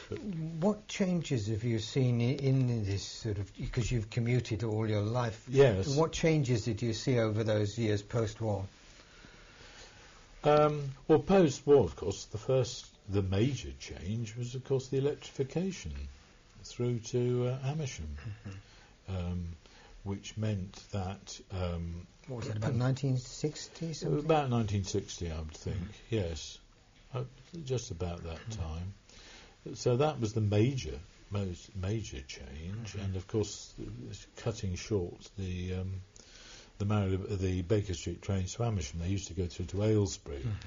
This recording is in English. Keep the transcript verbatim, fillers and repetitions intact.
But what changes have you seen i- in this sort of, because you've commuted all your life? Yes. What changes did you see over those years post-war? Um, well, post-war, of course, the first, the major change was, of course, the electrification through to uh, Amersham, mm-hmm. um, which meant that... Um, what was that, about nineteen sixty something? About nineteen sixty, I would think, mm-hmm. yes. Uh, just about that mm-hmm. time. So that was the major, most major change, mm-hmm. and, of course, cutting short the... Um, the, Mar- the Baker Street trains to Amersham. They used to go through to Aylesbury, mm-hmm.